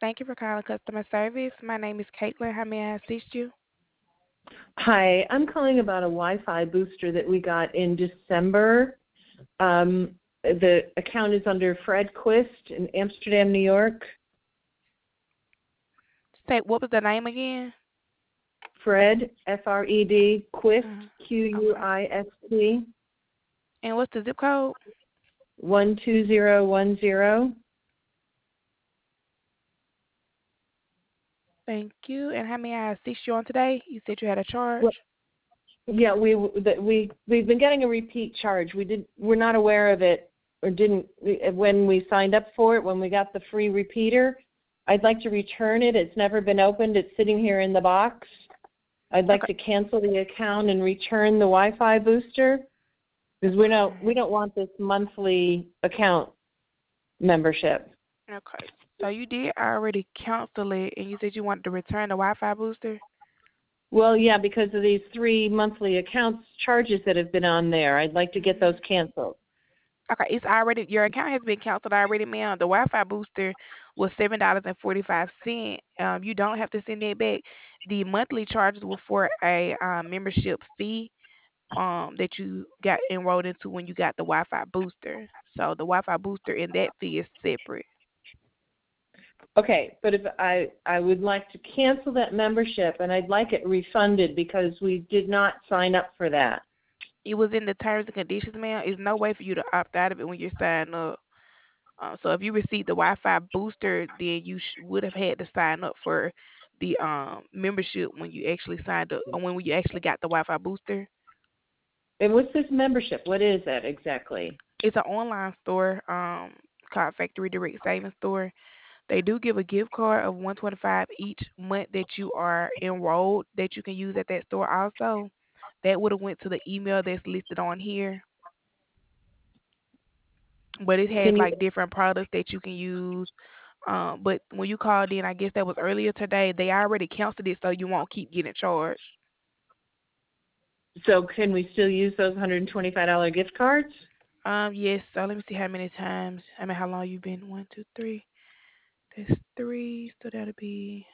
Thank you for calling customer service. My name is Caitlin. How may I assist you? Hi, I'm calling about a Wi-Fi booster that we got in December. The account is under Fred Quist in Amsterdam, New York. Say, what was the name again? Fred, F-R-E-D, Quist, Okay. Q-U-I-S-T, And what's the zip code? 12010. Thank you. And how may I assist you on today? You said you had a charge. Well, yeah, we've been getting a repeat charge. We're not aware of it or didn't when we signed up for it, when we got the free repeater. I'd like to return it. It's never been opened. It's sitting here in the box. I'd like to cancel the account and return the Wi-Fi booster because we don't want this monthly account membership. Okay. So you did already cancel it, and you said you wanted to return the Wi-Fi booster? Well, yeah, because of these 3 monthly accounts charges that have been on there. I'd like to get those canceled. Okay, it's already your account has been canceled already, ma'am. The Wi-Fi booster was $7.45. You don't have to send it back. The monthly charges were for a membership fee that you got enrolled into when you got the Wi-Fi booster. So the Wi-Fi booster and that fee is separate. Okay, but if I would like to cancel that membership and I'd like it refunded because we did not sign up for that. It was in the terms and conditions, ma'am. There's no way for you to opt out of it when you're signing up. So if you received the Wi-Fi booster, then you would have had to sign up for the membership when you actually signed up, or when you actually got the Wi-Fi booster. And what's this membership? What is that exactly? It's an online store called Factory Direct Savings Store. They do give a gift card of 125 each month that you are enrolled that you can use at that store also. That would have went to the email that's listed on here. But it has Can you like different products that you can use. But when you called in, I guess that was earlier today, they already canceled it so you won't keep getting charged. So can we still use those $125 gift cards? Yes, so let me see how many times. I mean, how long you've been. One, two, three. That's three, so that'll be.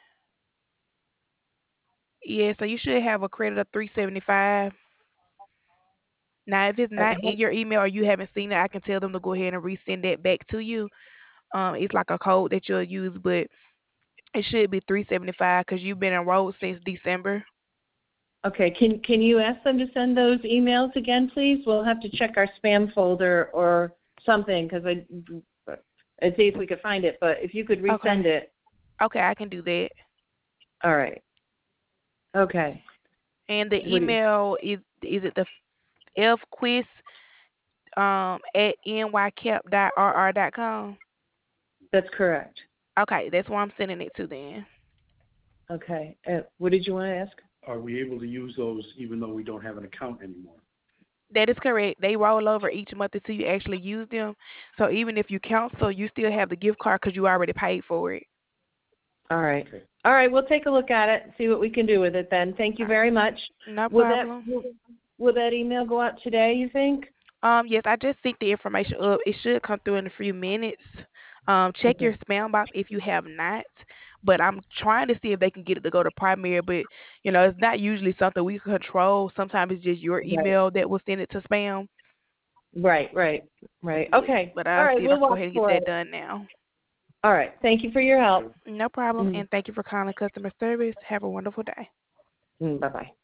Yeah, so you should have a credit of 375. Now, if it's Uh, not in your email or you haven't seen it, I can tell them to go ahead and resend that back to you. It's like a code that you'll use, but it should be 375 because you've been enrolled since December. Okay, can you ask them to send those emails again, please? We'll have to check our spam folder or something because I'd see if we could find it. But if you could Okay. resend it, Okay, I can do that. all right. Okay. And the What do you, email is it the fquiz at nycap.rr.com? that's correct. Okay, that's where I'm sending it to then. Okay. What did you want to ask? Are we able to use those even though we don't have an account anymore? That is correct. They roll over each month until you actually use them. So even if you cancel, you still have the gift card because you already paid for it. All right. Okay. All right, we'll take a look at it and see what we can do with it then. Thank you very much. No Will that problem. will that email go out today, you think? Yes, I just sent the information up. It should come through in a few minutes. Check your Okay. spam box if you have not. But I'm trying to see if they can get it to go to primary. But it's not usually something we can control. Sometimes it's just your Right. email that will send it to spam. Right, right, right. Yeah, Okay. but All I'll right, see if I we'll can go watch ahead and get for that it. done now. All right. Thank you for your help. No problem. Mm, And thank you for calling customer service. Have a wonderful day. bye-bye.